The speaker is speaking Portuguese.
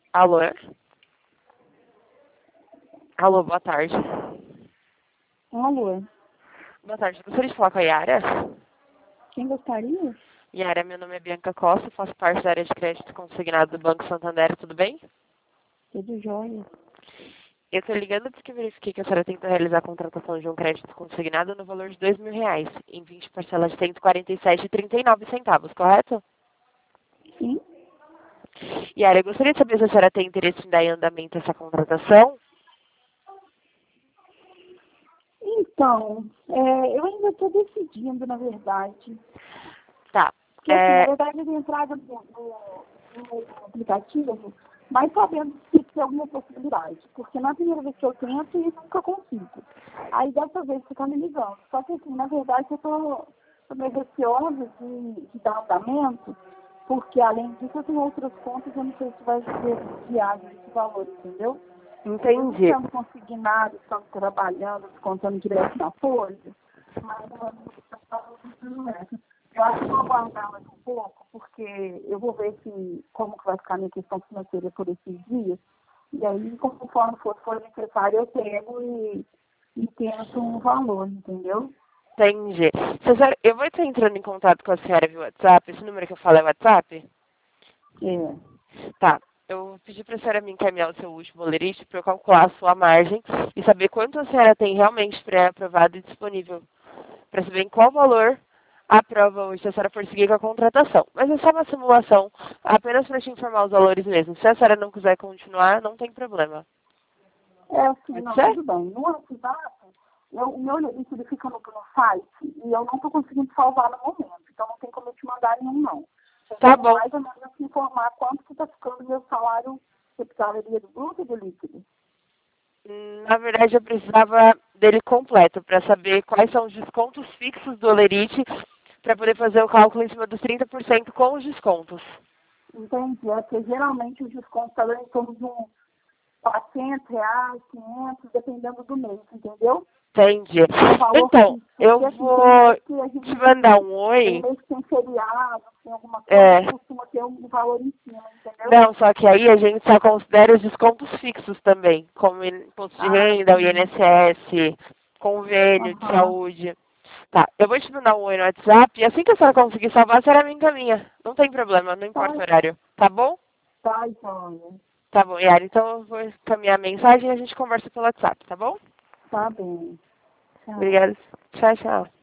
Alô? Alô, boa tarde. Alô? Boa tarde. Gostaria de falar com a Yara? Quem gostaria? Yara, meu nome é Bianca Costa, faço parte da área de crédito consignado do Banco Santander, tudo bem? Tudo jóia. Eu estou ligando porque verifiquei que a senhora tenta realizar a contratação de um crédito consignado no valor de R$ 2.000, em 20 parcelas de R$ 147,39, correto? Sim? Yara, eu gostaria de saber se a senhora tem interesse em dar em andamento essa contratação. Então, eu ainda estou decidindo, na verdade. Tá. Porque, assim, na verdade, eu dei entrada no aplicativo, mas sabendo se tem alguma possibilidade. Porque na primeira vez que eu tento, eu nunca consigo. Aí, dessa vez, você está me ligando. Só que, assim, na verdade, eu estou meio receosa de dar andamento, porque, além disso, eu tenho outras contas, eu não sei se vai ser viável esse valor, entendeu? Entendi. Estamos consignados, estamos trabalhando, descontando direto na folha, mas eu acho que vou aguardar mais um pouco, porque eu vou ver como que vai ficar a minha questão financeira por esses dias, e aí, conforme for necessário, eu pego e tento um valor, entendeu? Entendi. Eu vou estar entrando em contato com a senhora via WhatsApp. Esse número que eu falo é WhatsApp? É. Tá. Eu pedi para a senhora me encaminhar o seu último lerite para eu calcular a sua margem e saber quanto a senhora tem realmente pré-aprovado e disponível. Para saber em qual valor aprova hoje se a senhora for seguir com a contratação. Mas é só uma simulação, apenas para te informar os valores mesmo. Se a senhora não quiser continuar, não tem problema. Assim, Pode não, ser? tudo bem. No WhatsApp, o meu link ele fica no site e eu não estou conseguindo salvar no momento. Então não tem como eu te mandar nenhum, não. Eu Tá quero bom. mais ou menos te informar quanto que está ficando o meu salário, você precisaria do bruto ou do líquido? Na verdade, eu precisava dele completo para saber quais são os descontos fixos do Olerite para poder fazer o cálculo em cima dos 30% com os descontos. Entendi. É porque geralmente os descontos estão em torno de uns R$ 400, 500, dependendo do mês, entendeu? Entendi. É um valor Então, fixo. eu Porque assim, tem vou mês que a te gente mandar um tem oi. mês que tem feriado, tem alguma coisa, É, que costuma ter um valor em cima, entendeu? não, só que aí a gente só considera os descontos fixos também, como imposto de Ah, renda, o sim. INSS, convênio de Aham. saúde. Tá, eu vou te mandar um oi no WhatsApp e assim que a senhora conseguir salvar, a senhora me encaminha. Não tem problema, não Tá, importa o horário. Tá bom? tá, então. Tá bom, Yara. Então eu vou encaminhar a mensagem e a gente conversa pelo WhatsApp, tá bom? Tá bem. Tchau. Obrigada. Tchau, tchau.